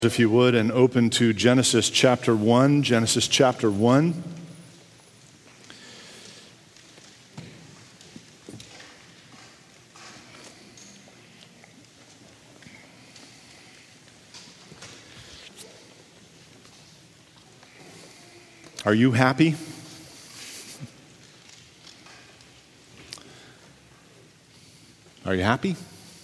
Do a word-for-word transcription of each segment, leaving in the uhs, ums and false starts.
If you would, and open to Genesis chapter one, Genesis chapter one. Are you happy? Are you happy?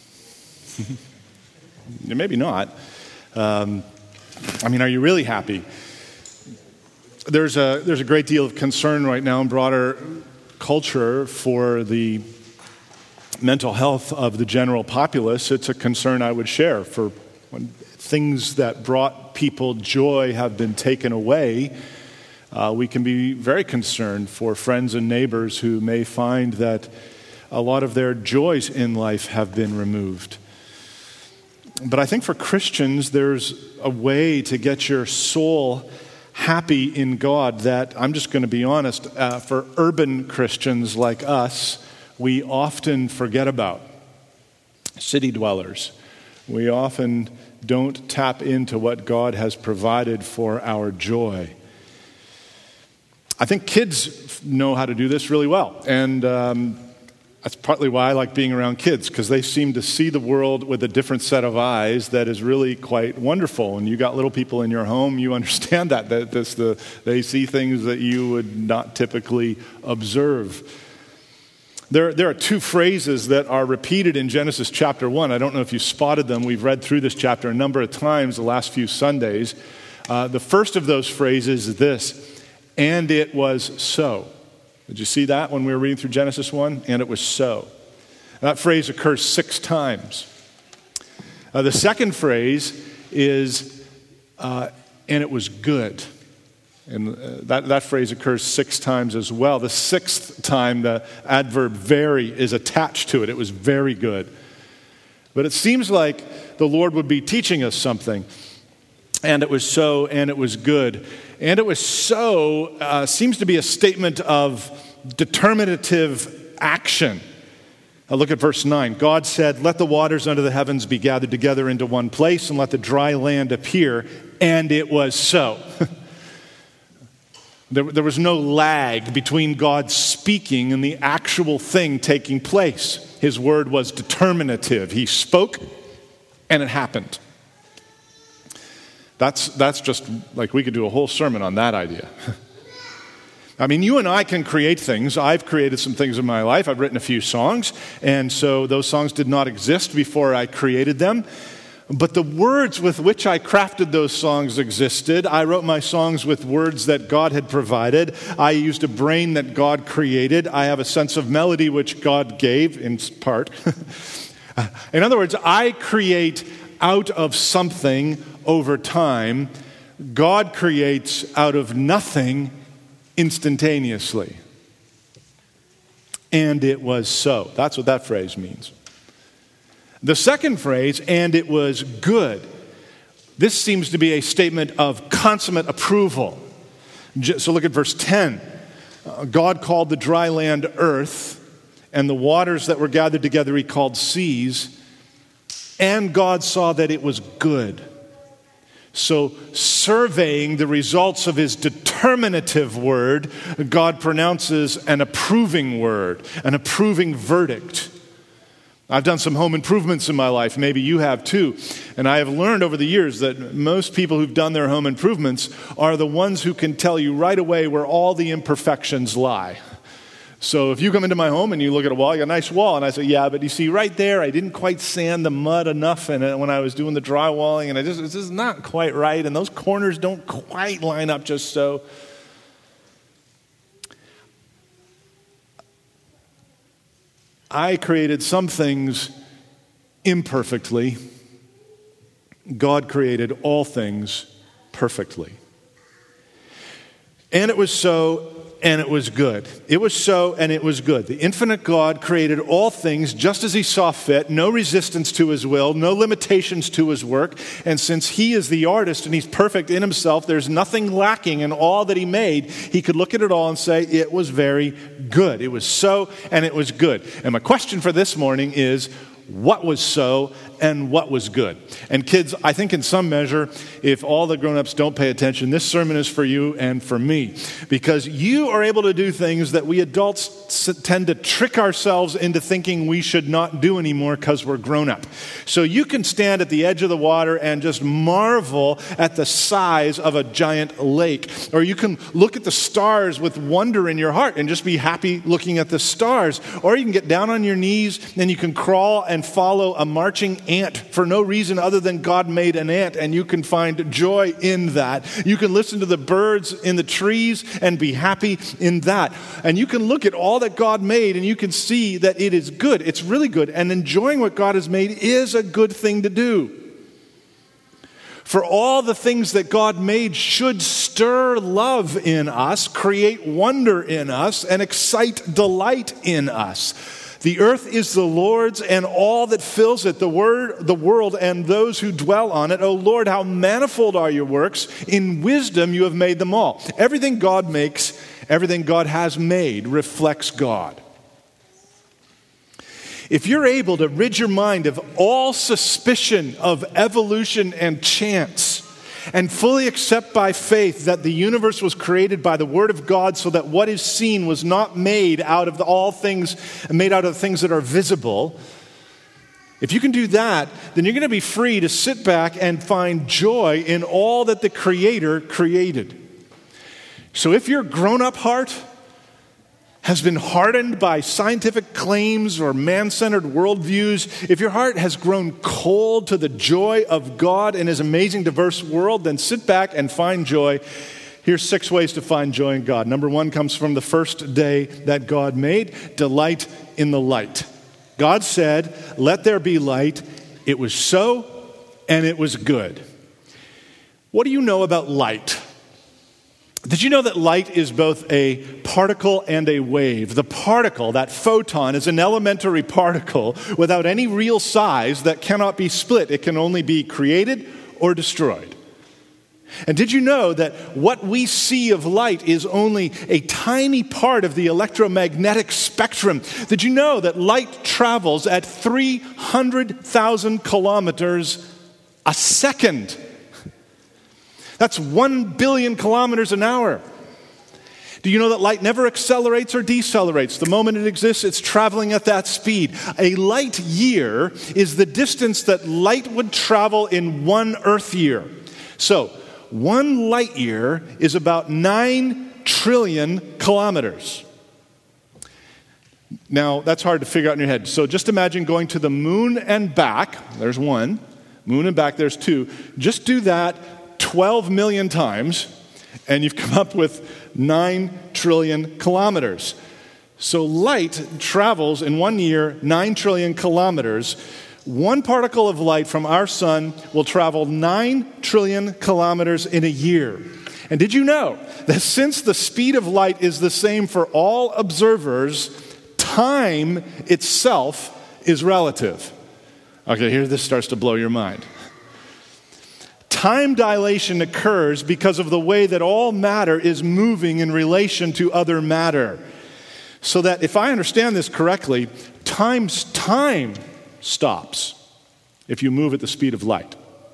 Maybe not. Um, I mean, are you really happy? There's a there's a great deal of concern right now in broader culture for the mental health of the general populace. It's a concern I would share. For when things that brought people joy have been taken away, uh, we can be very concerned for friends and neighbors who may find that a lot of their joys in life have been removed. But I think for Christians, there's a way to get your soul happy in God that, I'm just going to be honest, uh, for urban Christians like us, we often forget about. City dwellers. We often don't tap into what God has provided for our joy. I think kids know how to do this really well. And um, that's partly why I like being around kids, because they seem to see the world with a different set of eyes that is really quite wonderful. And you got little people in your home, you understand that, that this, the, they see things that you would not typically observe. There, there are two phrases that are repeated in Genesis chapter one. I don't know if you spotted them. We've read through this chapter a number of times the last few Sundays. Uh, the first of those phrases is this: and it was so. Did you see that when we were reading through Genesis one? And it was so. That phrase occurs six times. Uh, the second phrase is, uh, and it was good. And uh, that, that phrase occurs six times as well. The sixth time, the adverb very is attached to it. It was very good. But it seems like the Lord would be teaching us something. And it was so, and it was good. And it was so uh, seems to be a statement of determinative action. Now look at verse nine. God said, "Let the waters under the heavens be gathered together into one place, and let the dry land appear." And it was so. there, there was no lag between God speaking and the actual thing taking place. His word was determinative. He spoke, and it happened. That's that's just like we could do a whole sermon on that idea. I mean, you and I can create things. I've created some things in my life. I've written a few songs, and so those songs did not exist before I created them. But the words with which I crafted those songs existed. I wrote my songs with words that God had provided. I used a brain that God created. I have a sense of melody which God gave, in part. In other words, I create out of something over time. God creates out of nothing instantaneously. And it was so. That's what that phrase means. The second phrase, and it was good. This seems to be a statement of consummate approval. So look at verse ten. God called the dry land earth, and the waters that were gathered together he called seas. And God saw that it was good. So, surveying the results of his determinative word, God pronounces an approving word, an approving verdict. I've done some home improvements in my life. Maybe you have too. And I have learned over the years that most people who've done their home improvements are the ones who can tell you right away where all the imperfections lie. So if you come into my home and you look at a wall, you got a nice wall, and I say, yeah, but you see right there, I didn't quite sand the mud enough in it when I was doing the drywalling, and I just, it's just not quite right, and those corners don't quite line up just so. I created some things imperfectly. God created all things perfectly. And it was so, and it was good. It was so, and it was good. The infinite God created all things just as he saw fit, no resistance to his will, no limitations to his work. And since he is the artist and he's perfect in himself, there's nothing lacking in all that he made. He could look at it all and say, it was very good. It was so, and it was good. And my question for this morning is, what was so and what was good. And kids, I think in some measure, if all the grown-ups don't pay attention, this sermon is for you and for me, because you are able to do things that we adults tend to trick ourselves into thinking we should not do anymore because we're grown up. So you can stand at the edge of the water and just marvel at the size of a giant lake, or you can look at the stars with wonder in your heart and just be happy looking at the stars, or you can get down on your knees and you can crawl and follow a marching ant for no reason other than God made an ant, and you can find joy in that. You can listen to the birds in the trees and be happy in that. And you can look at all that God made and you can see that it is good. It's really good. And enjoying what God has made is a good thing to do. For all the things that God made should stir love in us, create wonder in us, and excite delight in us. The earth is the Lord's and all that fills it, the word, the world and those who dwell on it. O Lord, how manifold are your works. In wisdom you have made them all. Everything God makes, everything God has made reflects God. If you're able to rid your mind of all suspicion of evolution and chance, and fully accept by faith that the universe was created by the Word of God, so that what is seen was not made out of the, all things, made out of the things that are visible. If you can do that, then you're going to be free to sit back and find joy in all that the Creator created. So if your grown-up heart has been hardened by scientific claims or man-centered worldviews, if your heart has grown cold to the joy of God in His amazing diverse world, then sit back and find joy. Here's six ways to find joy in God. Number one comes from the first day that God made. Delight in the light. God said, "Let there be light." It was so, and it was good. What do you know about light? Did you know that light is both a particle and a wave? The particle, that photon, is an elementary particle without any real size that cannot be split. It can only be created or destroyed. And did you know that what we see of light is only a tiny part of the electromagnetic spectrum? Did you know that light travels at three hundred thousand kilometers a second? That's one billion kilometers an hour. Do you know that light never accelerates or decelerates? The moment it exists, it's traveling at that speed. A light year is the distance that light would travel in one Earth year. So, one light year is about nine trillion kilometers. Now, that's hard to figure out in your head. So just imagine going to the moon and back. There's one. Moon and back, there's two. Just do that twelve million times, and you've come up with nine trillion kilometers. So light travels in one year nine trillion kilometers. One particle of light from our sun will travel nine trillion kilometers in a year. And did you know that since the speed of light is the same for all observers, time itself is relative? Okay, here this starts to blow your mind. Time dilation occurs because of the way that all matter is moving in relation to other matter. So that if I understand this correctly, time's time stops if you move at the speed of light.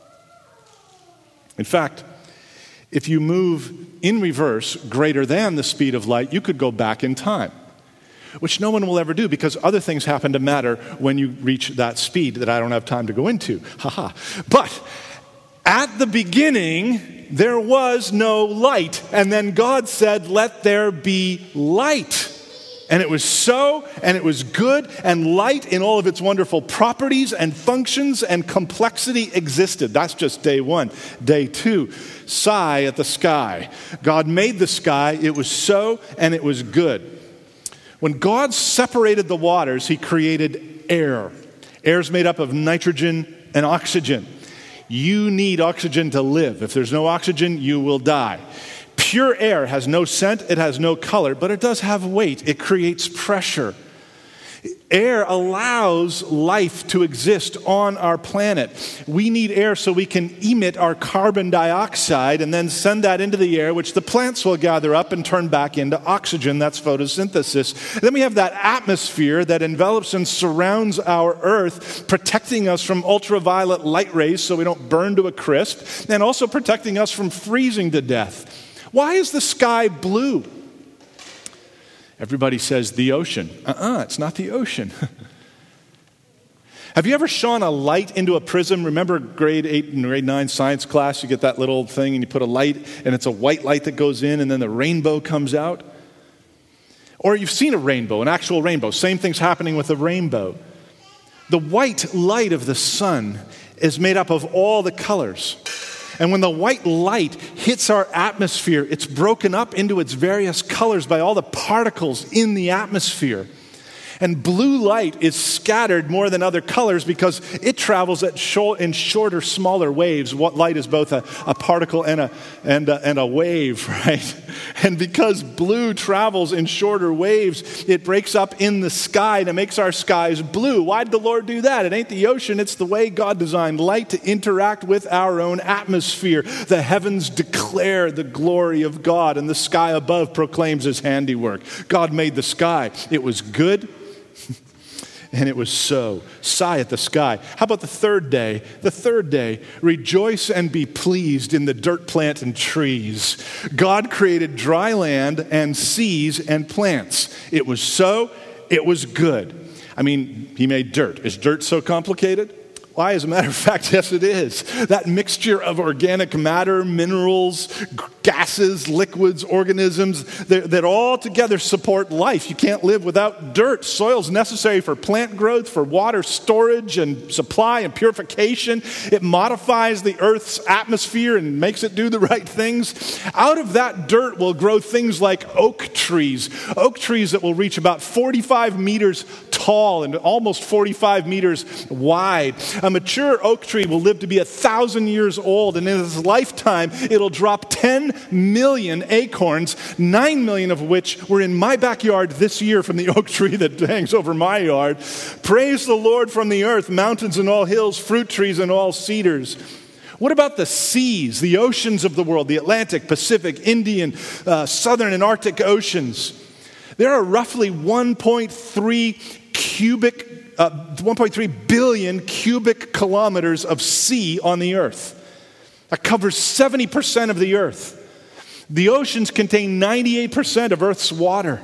In fact, if you move in reverse greater than the speed of light, you could go back in time, which no one will ever do because other things happen to matter when you reach that speed that I don't have time to go into. Haha. But at the beginning, there was no light. And then God said, "Let there be light." And it was so, and it was good, and light in all of its wonderful properties and functions and complexity existed. That's just day one. Day two, sigh at the sky. God made the sky, it was so, and it was good. When God separated the waters, He created air. Air is made up of nitrogen and oxygen. You need oxygen to live. If there's no oxygen, you will die. Pure air has no scent, it has no color, but it does have weight. It creates pressure. Air allows life to exist on our planet. We need air so we can emit our carbon dioxide and then send that into the air, which the plants will gather up and turn back into oxygen. That's photosynthesis. Then we have that atmosphere that envelops and surrounds our Earth, protecting us from ultraviolet light rays so we don't burn to a crisp, and also protecting us from freezing to death. Why is the sky blue? Everybody says the ocean. Uh-uh, it's not the ocean. Have you ever shone a light into a prism? Remember grade eight and grade nine science class? You get that little thing and you put a light and it's a white light that goes in and then the rainbow comes out. Or you've seen a rainbow, an actual rainbow. Same thing's happening with a rainbow. The white light of the sun is made up of all the colors. And when the white light hits our atmosphere, it's broken up into its various colors by all the particles in the atmosphere. And blue light is scattered more than other colors because it travels at short, in shorter, smaller waves. What light is both a, a particle and a, and, a, and a wave, right? And because blue travels in shorter waves, it breaks up in the sky and it makes our skies blue. Why did the Lord do that? It ain't the ocean. It's the way God designed light to interact with our own atmosphere. The heavens declare the glory of God and the sky above proclaims his handiwork. God made the sky. It was good. And it was so. Sigh at the sky. How about the third day? The third day, rejoice and be pleased in the dirt, plant, and trees. God created dry land and seas and plants. It was so. It was good. I mean, he made dirt. Is dirt so complicated? Why, as a matter of fact, yes, it is. That mixture of organic matter, minerals, gases, liquids, organisms, that all together support life. You can't live without dirt. Soil's necessary for plant growth, for water storage and supply and purification. It modifies the Earth's atmosphere and makes it do the right things. Out of that dirt will grow things like oak trees. Oak trees that will reach about forty-five meters tall and almost forty-five meters wide. A mature oak tree will live to be a thousand years old, and in its lifetime, it'll drop ten million acorns, nine million of which were in my backyard this year from the oak tree that hangs over my yard. Praise the Lord from the earth, mountains and all hills, fruit trees and all cedars. What about the seas, the oceans of the world, the Atlantic, Pacific, Indian, uh, Southern and Arctic oceans? There are roughly one point three cubic Uh, one point three billion cubic kilometers of sea on the earth. That covers seventy percent of the earth. The oceans contain ninety-eight percent of Earth's water.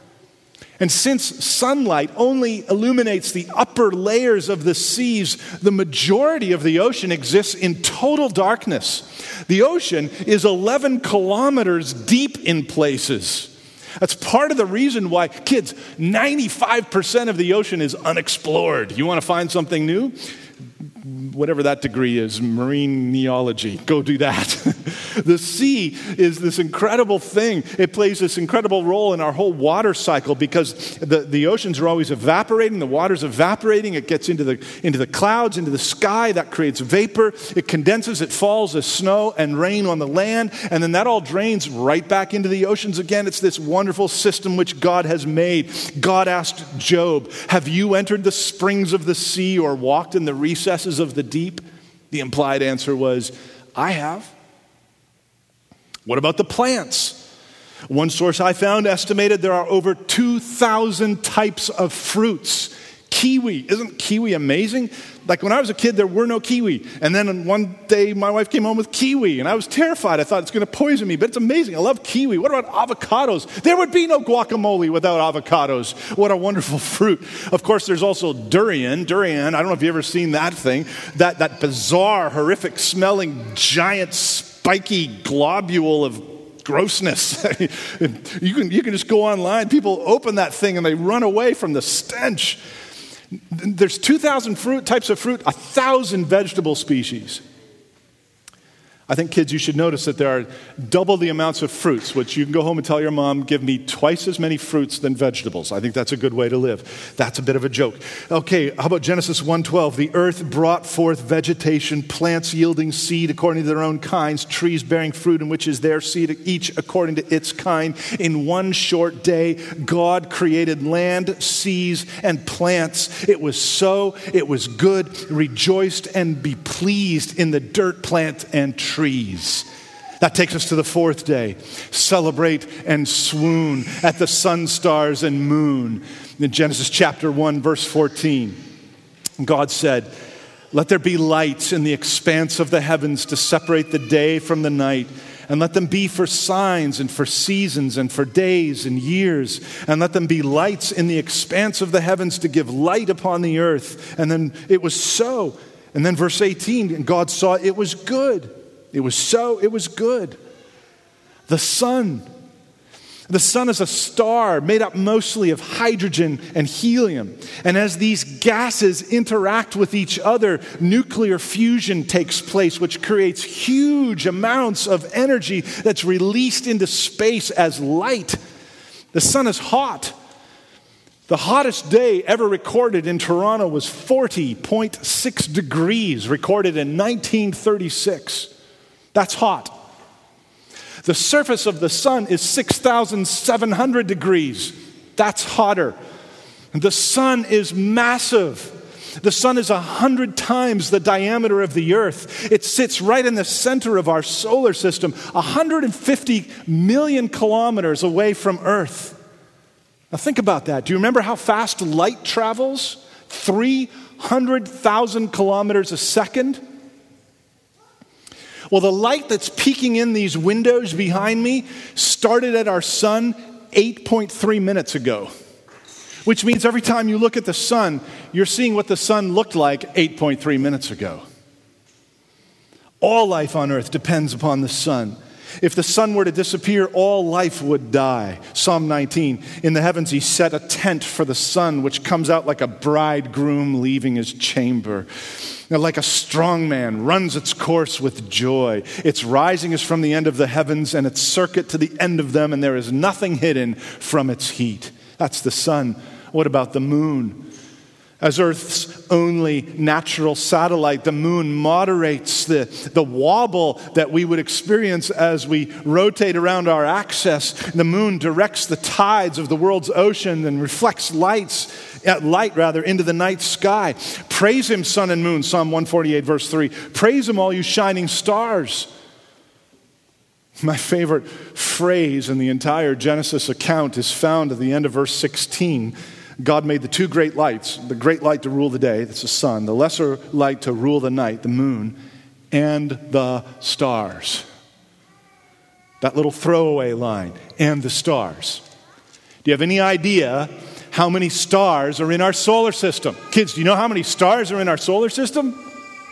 And since sunlight only illuminates the upper layers of the seas, the majority of the ocean exists in total darkness. The ocean is eleven kilometers deep in places. That's part of the reason why, kids, ninety-five percent of the ocean is unexplored. You want to find something new? Whatever that degree is, marine neology, go do that. The sea is this incredible thing. It plays this incredible role in our whole water cycle because the, the oceans are always evaporating. The water's evaporating. It gets into the, into the clouds, into the sky. That creates vapor. It condenses. It falls as snow and rain on the land. And then that all drains right back into the oceans again. It's this wonderful system which God has made. God asked Job, have you entered the springs of the sea or walked in the recesses of the deep? The implied answer was, I have. What about the plants? One source I found estimated there are over two thousand types of fruits. Kiwi, isn't kiwi amazing? Like when I was a kid, there were no kiwi. And then one day my wife came home with kiwi and I was terrified. I thought it's going to poison me, but it's amazing. I love kiwi. What about avocados? There would be no guacamole without avocados. What a wonderful fruit. Of course, there's also durian. Durian, I don't know if you've ever seen that thing. That, that bizarre, horrific smelling, giant, spiky globule of grossness. you can, you can just go online. People open that thing and they run away from the stench. There's two thousand fruit types of fruit, one thousand vegetable species. I think, kids, you should notice that there are double the amounts of fruits, which you can go home and tell your mom, give me twice as many fruits than vegetables. I think that's a good way to live. That's a bit of a joke. Okay, how about Genesis one twelve? The earth brought forth vegetation, plants yielding seed according to their own kinds, trees bearing fruit in which is their seed, each according to its kind. In one short day, God created land, seas, and plants. It was so, it was good, rejoiced and be pleased in the dirt, plant, and tree. Trees. That takes us to the fourth day. Celebrate and swoon at the sun, stars, and moon. In Genesis chapter one, verse fourteen, God said, "Let there be lights in the expanse of the heavens to separate the day from the night, and let them be for signs and for seasons and for days and years, and let them be lights in the expanse of the heavens to give light upon the earth." And then it was so. And then verse eighteen, God saw it was good. It was so, it was good. The sun. The sun is a star made up mostly of hydrogen and helium. And as these gases interact with each other, nuclear fusion takes place, which creates huge amounts of energy that's released into space as light. The sun is hot. The hottest day ever recorded in Toronto was forty point six degrees, recorded in nineteen thirty-six. That's hot. The surface of the sun is six thousand seven hundred degrees. That's hotter. The sun is massive. The sun is a hundred times the diameter of the earth. It sits right in the center of our solar system, one hundred fifty million kilometers away from Earth. Now think about that. Do you remember how fast light travels? three hundred thousand kilometers a second. Well, the light that's peeking in these windows behind me started at our sun eight point three minutes ago, which means every time you look at the sun, you're seeing what the sun looked like eight point three minutes ago. All life on earth depends upon the sun. If the sun were to disappear, all life would die. Psalm nineteen, in the heavens he set a tent for the sun, which comes out like a bridegroom leaving his chamber. Now, like a strong man, runs its course with joy. Its rising is from the end of the heavens, and its circuit to the end of them, and there is nothing hidden from its heat. That's the sun. What about the moon? As Earth's only natural satellite, the moon moderates the, the wobble that we would experience as we rotate around our axis. The moon directs the tides of the world's ocean and reflects lights, uh, light rather, into the night sky. Praise him, sun and moon, Psalm one forty-eight, verse three. Praise him, all you shining stars. My favorite phrase in the entire Genesis account is found at the end of verse sixteen. God made the two great lights, the great light to rule the day, that's the sun, the lesser light to rule the night, the moon, and the stars. That little throwaway line, and the stars. Do you have any idea how many stars are in our solar system? Kids, do you know how many stars are in our solar system?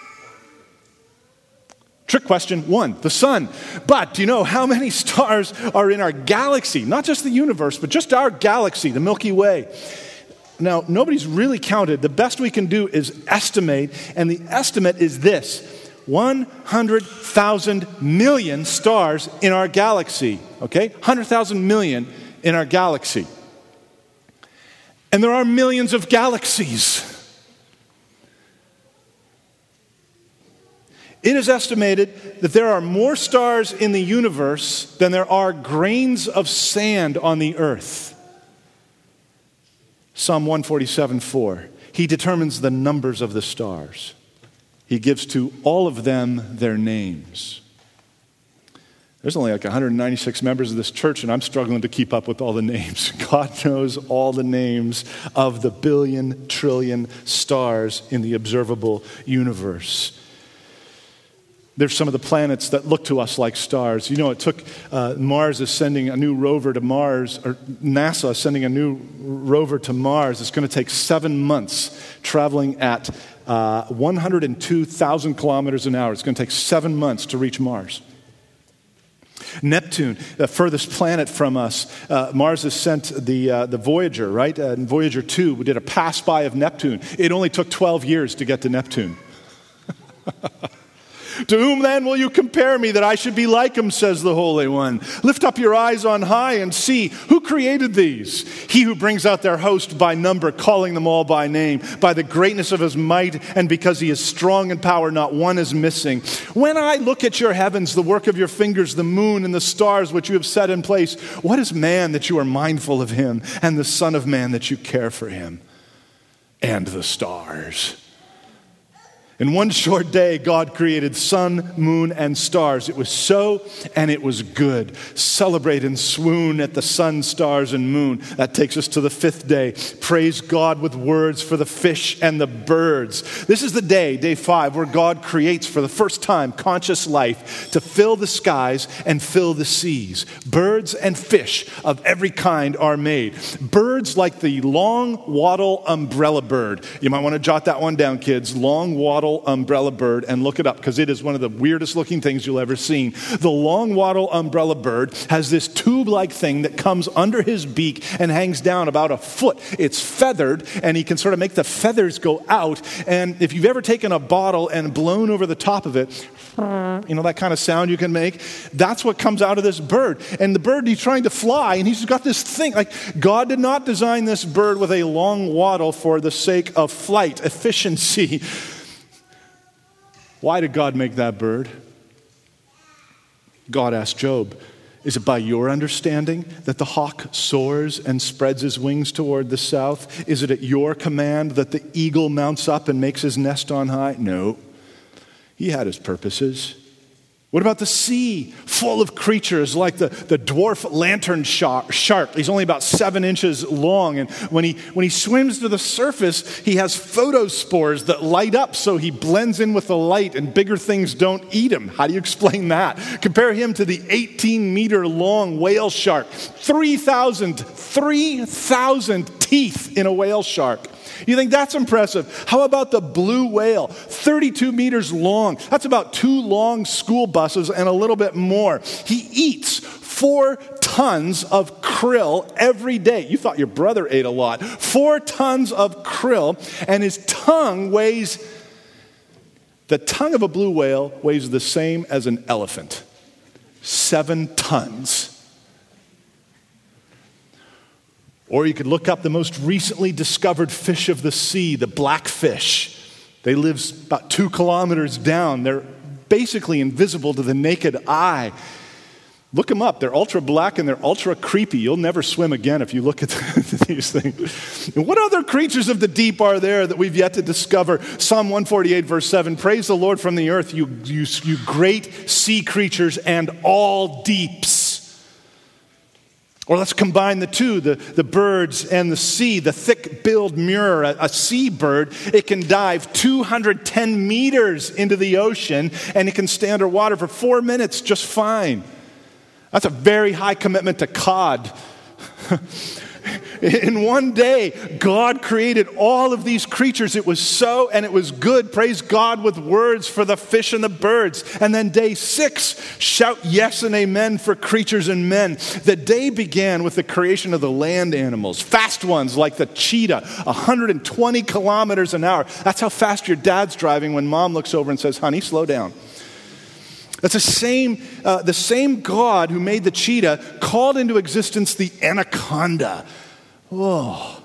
Trick question one, the sun. But do you know how many stars are in our galaxy? Not just the universe, but just our galaxy, the Milky Way. Now, nobody's really counted. The best we can do is estimate, and the estimate is this: one hundred thousand million stars in our galaxy, okay? one hundred thousand million in our galaxy. And there are millions of galaxies. It is estimated that there are more stars in the universe than there are grains of sand on the earth. Psalm one forty-seven, four. He determines the numbers of the stars. He gives to all of them their names. There's only like one hundred ninety-six members of this church, and I'm struggling to keep up with all the names. God knows all the names of the billion, trillion stars in the observable universe. There's some of the planets that look to us like stars. You know, it took, uh, Mars is sending a new rover to Mars, or NASA is sending a new rover to Mars. It's going to take seven months traveling at uh, one hundred two thousand kilometers an hour. It's going to take seven months to reach Mars. Neptune, the furthest planet from us, uh, Mars has sent the uh, the Voyager, right? Uh, and Voyager two, we did a pass-by of Neptune. It only took twelve years to get to Neptune. To whom then will you compare me that I should be like him, says the Holy One. Lift up your eyes on high and see who created these. He who brings out their host by number, calling them all by name, by the greatness of his might, and because he is strong in power, not one is missing. When I look at your heavens, the work of your fingers, the moon and the stars which you have set in place, what is man that you are mindful of him, and the son of man that you care for him, and the stars? In one short day, God created sun, moon, and stars. It was so, and it was good. Celebrate and swoon at the sun, stars, and moon. That takes us to the fifth day. Praise God with words for the fish and the birds. This is the day, day five, where God creates for the first time conscious life to fill the skies and fill the seas. Birds and fish of every kind are made. Birds like the long wattle umbrella bird. You might want to jot that one down, kids. Long wattle umbrella bird, and look it up because it is one of the weirdest looking things you'll ever see. The long wattle umbrella bird has this tube-like thing that comes under his beak and hangs down about a foot. It's feathered, and he can sort of make the feathers go out. And if you've ever taken a bottle and blown over the top of it, you know that kind of sound you can make? That's what comes out of this bird. And the bird, he's trying to fly, and he's got this thing. Like, God did not design this bird with a long wattle for the sake of flight, efficiency. Why did God make that bird? God asked Job, is it by your understanding that the hawk soars and spreads his wings toward the south? Is it at your command that the eagle mounts up and makes his nest on high? No. He had his purposes. What about the sea, full of creatures like the, the dwarf lantern shark, shark? He's only about seven inches long, and when he, when he swims to the surface, he has photospores that light up so he blends in with the light and bigger things don't eat him. How do you explain that? Compare him to the eighteen-meter-long whale shark. three thousand, three thousand teeth in a whale shark. You think that's impressive? How about the blue whale? thirty-two meters long. That's about two long school buses and a little bit more. He eats four tons of krill every day. You thought your brother ate a lot. Four tons of krill, and his tongue weighs, the tongue of a blue whale weighs the same as an elephant. Seven tons. Or you could look up the most recently discovered fish of the sea, the blackfish. They live about two kilometers down. They're basically invisible to the naked eye. Look them up. They're ultra black and they're ultra creepy. You'll never swim again if you look at these things. And what other creatures of the deep are there that we've yet to discover? Psalm one forty-eight, verse seven, praise the Lord from the earth, you, you, you great sea creatures and all deeps. Or let's combine the two, the, the birds and the sea. The thick-billed murre, a, a sea bird, it can dive two hundred ten meters into the ocean, and it can stay underwater for four minutes just fine. That's a very high commitment to cod. In one day, God created all of these creatures. It was so, and it was good. Praise God with words for the fish and the birds. And then day six, shout yes and amen for creatures and men. The day began with the creation of the land animals. Fast ones like the cheetah, one hundred twenty kilometers an hour. That's how fast your dad's driving when mom looks over and says, honey, slow down. That's the same, uh, the same God who made the cheetah called into existence the anaconda. Whoa.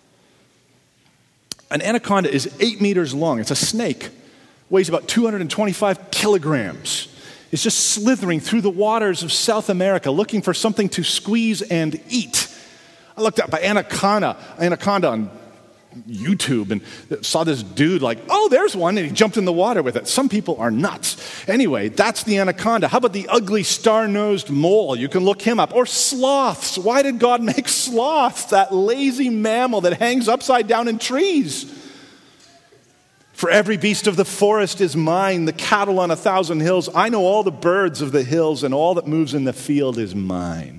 An anaconda is eight meters long. It's a snake. Weighs about two hundred twenty-five kilograms. It's just slithering through the waters of South America looking for something to squeeze and eat. I looked up anaconda, anaconda on YouTube and saw this dude like, oh, there's one, and he jumped in the water with it. Some people are nuts. Anyway, that's the anaconda. How about the ugly star-nosed mole? You can look him up. Or sloths. Why did God make sloths? That lazy mammal that hangs upside down in trees. For every beast of the forest is mine, the cattle on a thousand hills. I know all the birds of the hills, and all that moves in the field is mine.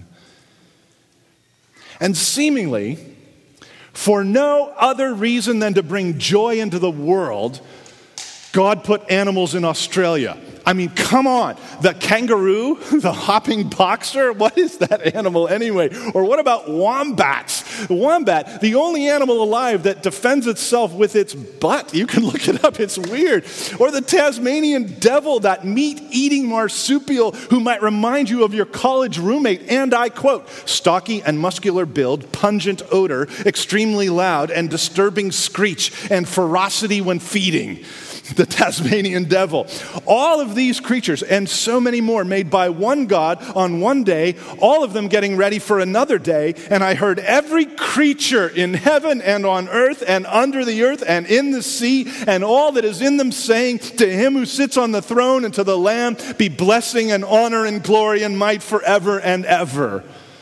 And seemingly, for no other reason than to bring joy into the world, God put animals in Australia. I mean, come on. The kangaroo, the hopping boxer, what is that animal anyway? Or what about wombats? The wombat, the only animal alive that defends itself with its butt. You can look it up, it's weird. Or the Tasmanian devil, that meat-eating marsupial who might remind you of your college roommate, and I quote, stocky and muscular build, pungent odor, extremely loud and disturbing screech, and ferocity when feeding. The Tasmanian devil. All of these creatures and so many more made by one God on one day, all of them getting ready for another day. And I heard every creature in heaven and on earth and under the earth and in the sea and all that is in them saying, to him who sits on the throne and to the Lamb be blessing and honor and glory and might forever and ever.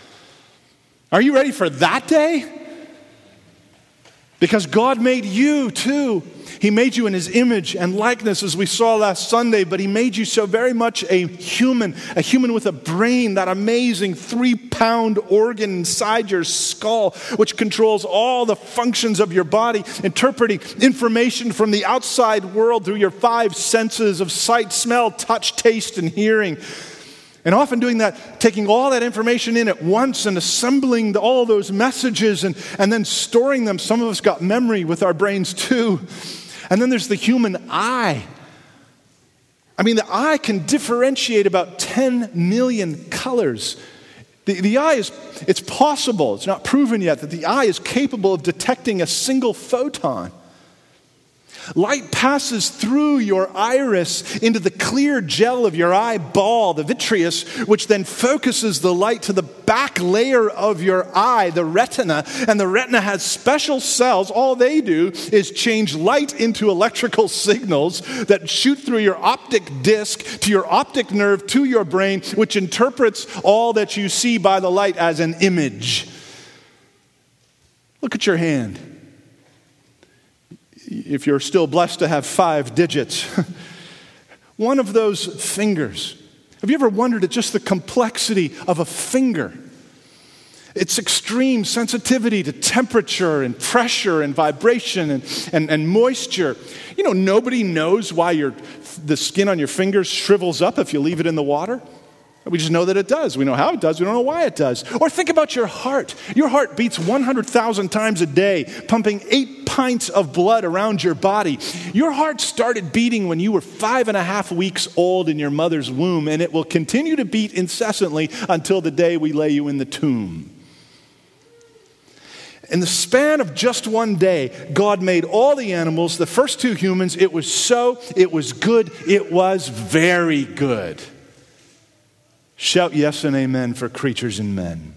Are you ready for that day? Because God made you too. He made you in his image and likeness, as we saw last Sunday, but he made you so very much a human, a human with a brain, that amazing three-pound organ inside your skull, which controls all the functions of your body, interpreting information from the outside world through your five senses of sight, smell, touch, taste, and hearing. And often doing that, taking all that information in at once and assembling the, all those messages and, and then storing them. Some of us got memory with our brains too. And then there's the human eye. I mean, the eye can differentiate about ten million colors. The, the eye is, it's possible, it's not proven yet, that the eye is capable of detecting a single photon. Light passes through your iris into the clear gel of your eyeball, the vitreous, which then focuses the light to the back layer of your eye, the retina. And the retina has special cells. All they do is change light into electrical signals that shoot through your optic disc to your optic nerve to your brain, which interprets all that you see by the light as an image. Look at your hand. If you're still blessed to have five digits, one of those fingers. Have you ever wondered at just the complexity of a finger? Its extreme sensitivity to temperature and pressure and vibration and, and, and moisture. You know, nobody knows why your, the skin on your fingers shrivels up if you leave it in the water. We just know that it does. We know how it does. We don't know why it does. Or think about your heart. Your heart beats one hundred thousand times a day, pumping eight pints of blood around your body. Your heart started beating when you were five and a half weeks old in your mother's womb, and it will continue to beat incessantly until the day we lay you in the tomb. In the span of just one day, God made all the animals, the first two humans. It was so, it was good, it was very good. Shout yes and amen for creatures and men.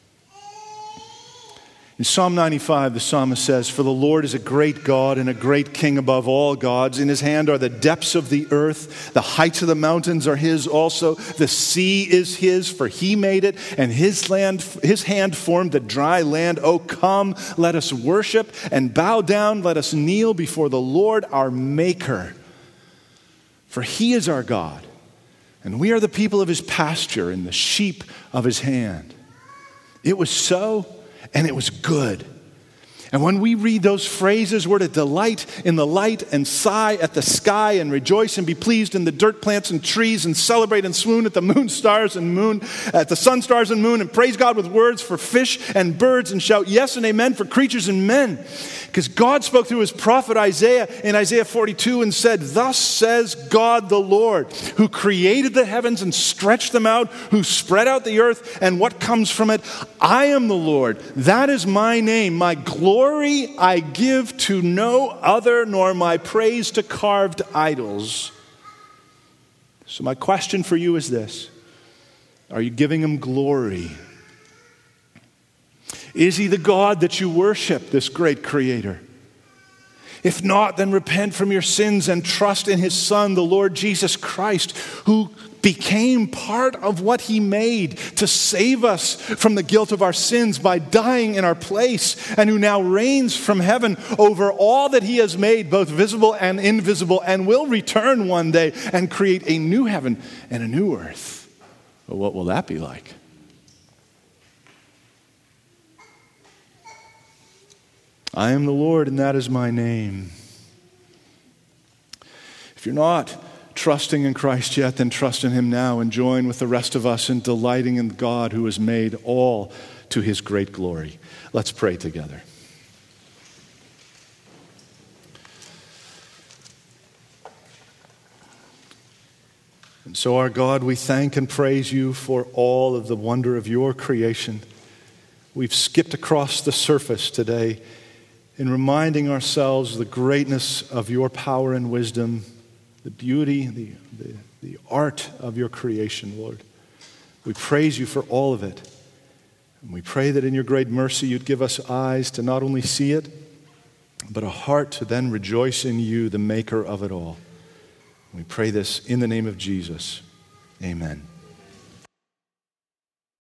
In Psalm ninety-five, the psalmist says, "For the Lord is a great God and a great King above all gods. In his hand are the depths of the earth. The heights of the mountains are his also. The sea is his, for he made it, and his land, his hand formed the dry land. Oh, come, let us worship and bow down. Let us kneel before the Lord our Maker. For he is our God, and we are the people of his pasture and the sheep of his hand." It was so, and it was good. And when we read those phrases, we're to delight in the light and sigh at the sky and rejoice and be pleased in the dirt plants and trees and celebrate and swoon at the moon, stars and moon, at the sun, stars and moon, and praise God with words for fish and birds and shout yes and amen for creatures and men. Because God spoke through his prophet Isaiah in Isaiah forty-two and said, "Thus says God the Lord, who created the heavens and stretched them out, who spread out the earth and what comes from it. I am the Lord. That is my name. My glory I give to no other, nor my praise to carved idols." So my question for you is this: are you giving him glory? Is he the God that you worship, this great creator? If not, then repent from your sins and trust in his Son, the Lord Jesus Christ, who became part of what he made to save us from the guilt of our sins by dying in our place, and who now reigns from heaven over all that he has made, both visible and invisible, and will return one day and create a new heaven and a new earth. Well, what will that be like? I am the Lord, and that is my name. If you're not trusting in Christ yet, then trust in him now and join with the rest of us in delighting in God who has made all to his great glory. Let's pray together. And so, our God, we thank and praise you for all of the wonder of your creation. We've skipped across the surface today in reminding ourselves the greatness of your power and wisdom, the beauty, the, the, the art of your creation, Lord. We praise you for all of it. And we pray that in your great mercy you'd give us eyes to not only see it, but a heart to then rejoice in you, the maker of it all. We pray this in the name of Jesus. Amen.